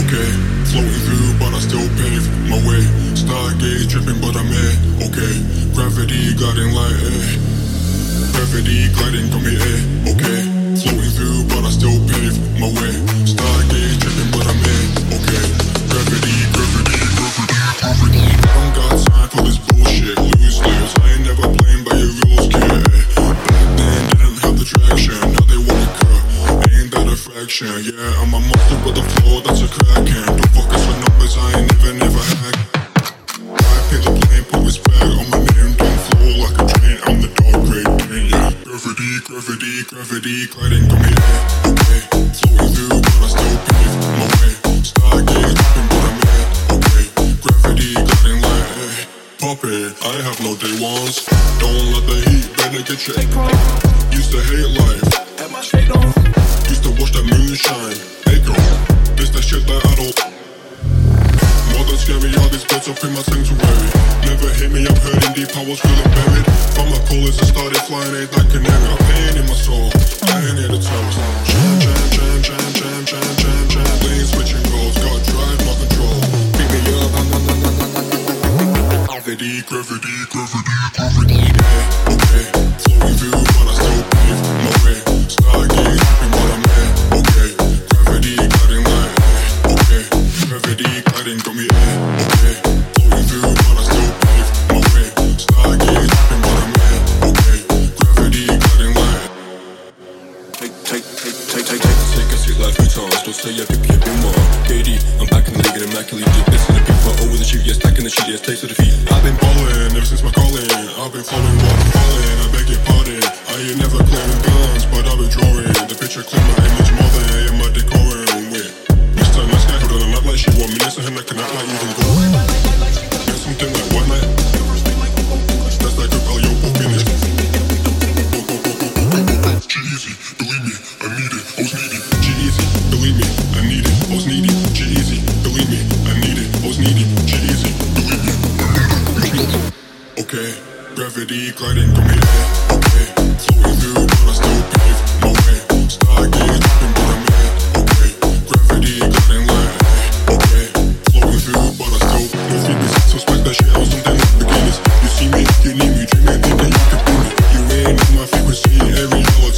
okay. Floating through, but I still pave my way. Stargate dripping, but I'm here, okay. Gravity gliding like air. Gravity gliding got me air, okay. Floating through, but I still pave my way. Stargate dripping, but I'm here, okay. Gravity, gravity, gravity, gravity. I don't got time for this bullshit. Lose. I ain't never playing by your rules, kid. Back then didn't have the traction. Now they wanna cut. Ain't that a fraction? Yeah, I'm a monster with a flow that's a cracking. Don't focus on numbers, I ain't never hack. I pay the blame, put respect on my name. Don't flow like a train, I'm the dog grade pain, yeah. Gravity, gravity, gravity, gliding got me air, okay. Floating through, but I still pave my way. Stargate dripping, but I'm here, okay. Gravity gliding like air. Pop it, I have no day ones. Don't let the heat, better get your used to hate life. Used to watch that moonshine. Hey girl, this that shit that I don't. More than scary, all these birds up in my sanctuary. Never hit me, I'm hurting deep, I was feeling buried. From my coolest, I started flying, ain't that canary. Got pain in my soul, I ain't here to tell. Jam, jam, jam, jam, jam, jam, jam, jam. Lane switching goals, got drive, not control. Pick me up, gravity, gravity, gravity, gravity. Yeah, okay, floating through, but I still pave my way. Stargate dripping, but I'm here, okay. Gravity gliding like air, okay. Gravity gliding got me air, okay. Floating through, but I still pave my way. Stargate dripping, but I'm here, okay. Gravity gliding like Take a seat like futons. Don't say yeah, pick your bin more. KD, I'm back in the league and immaculate. Did this in the people over the shoot, yeah, stacking the shit, yeah, taste of defeat. I've been ballin' ever since my calling. I've been flowing while I'm falling. I beg your pardon. I ain't never claiming guns, but I've been drawing. The picture clear my image more than I am my decorum. Wait, this time my sky hold on, not like she want me. This and I cannot like even go. There's something like one night. That's like a value of finish. G-Eazy, believe me, I need it, I was needy. G-Eazy, believe me, I need it, I was needy. G-Eazy, believe me, I need it, I was needy. G-Eazy, believe me, I need it. Okay, gravity gliding got me air, okay. Floating through, but I still pave my way. Stargate dripping, but I'm here, okay. Gravity gliding like air, okay. Floating through, but I still no fitness. Suspect that shit, I was something like beginners. You see me, you need me, dreaming, thinking you could be me. You ain't on my frequency, every yellow.